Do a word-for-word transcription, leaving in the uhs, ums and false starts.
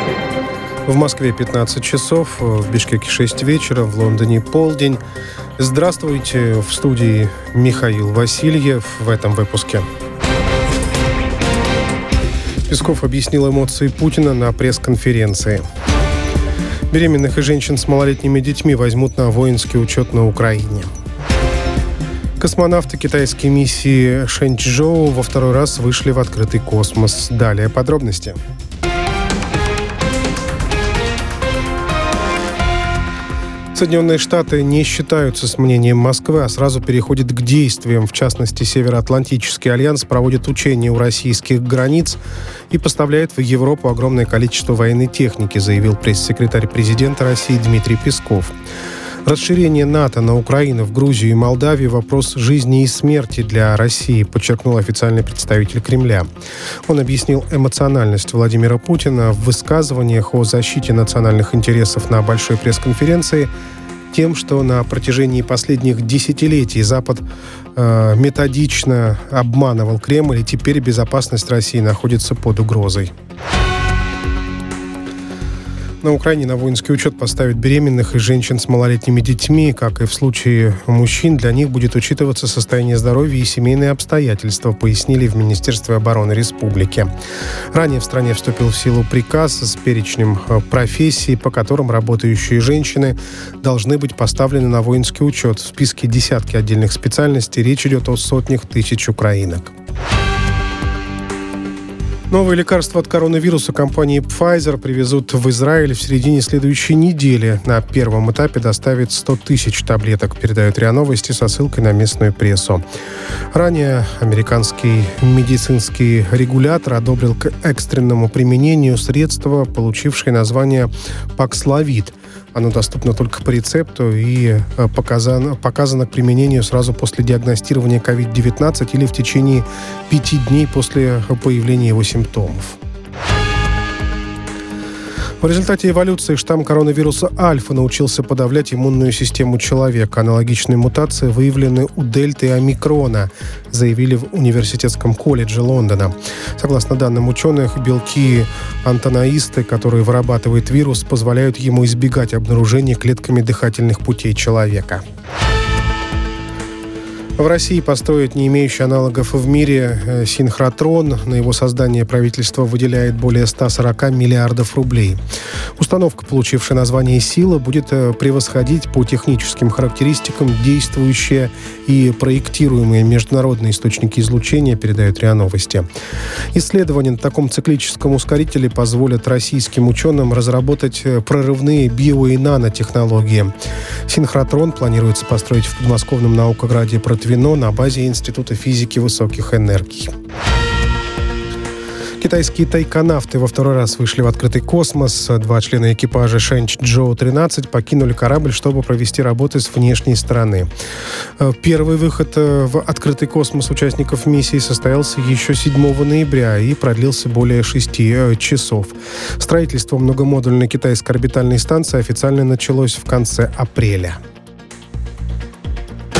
В Москве пятнадцать часов, в Бишкеке шесть вечера, в Лондоне полдень. Здравствуйте, в студии Михаил Васильев в этом выпуске. Песков объяснил эмоции Путина на пресс-конференции. Беременных и женщин с малолетними детьми возьмут на воинский учет на Украине. Космонавты китайской миссии Шэньчжоу во второй раз вышли в открытый космос. Далее подробности. Соединенные Штаты не считаются с мнением Москвы, а сразу переходят к действиям. В частности, Североатлантический альянс проводит учения у российских границ и поставляет в Европу огромное количество военной техники, заявил пресс-секретарь президента России Дмитрий Песков. Расширение НАТО на Украину, в Грузию и Молдавию – вопрос жизни и смерти для России, подчеркнул официальный представитель Кремля. Он объяснил эмоциональность Владимира Путина в высказываниях о защите национальных интересов на большой пресс-конференции тем, что на протяжении последних десятилетий Запад э, методично обманывал Кремль, и теперь безопасность России находится под угрозой. На Украине на воинский учет поставят беременных и женщин с малолетними детьми. Как и в случае мужчин, для них будет учитываться состояние здоровья и семейные обстоятельства, пояснили в Министерстве обороны республики. Ранее в стране вступил в силу приказ с перечнем профессий, по которым работающие женщины должны быть поставлены на воинский учет. В списке десятки отдельных специальностей, речь идет о сотнях тысяч украинок. Новые лекарства от коронавируса компании Pfizer привезут в Израиль в середине следующей недели. На первом этапе доставят сто тысяч таблеток, передают РИА Новости со ссылкой на местную прессу. Ранее американский медицинский регулятор одобрил к экстренному применению средства, получившее название Paxlovid. Оно доступно только по рецепту и показано, показано к применению сразу после диагностирования ковид девятнадцать или в течение пяти дней после появления его симптомов. В результате эволюции штамм коронавируса Альфа научился подавлять иммунную систему человека. Аналогичные мутации выявлены у дельты и омикрона, заявили в Университетском колледже Лондона. Согласно данным ученых, белки антанаисты, которые вырабатывает вирус, позволяют ему избегать обнаружения клетками дыхательных путей человека. В России построят не имеющий аналогов в мире синхротрон. На его создание правительство выделяет более ста сорока миллиардов рублей. Установка, получившая название «Сила», будет превосходить по техническим характеристикам действующие и проектируемые международные источники излучения, передают РИА Новости. Исследования на таком циклическом ускорителе позволят российским ученым разработать прорывные био- и нанотехнологии. Синхротрон планируется построить в подмосковном наукограде Протвино на базе Института физики высоких энергий. Китайские тайконавты во второй раз вышли в открытый космос. Два члена экипажа Шэньчжоу тринадцать покинули корабль, чтобы провести работы с внешней стороны. Первый выход в открытый космос участников миссии состоялся еще седьмого ноября и продлился более шести часов. Строительство многомодульной китайской орбитальной станции официально началось в конце апреля.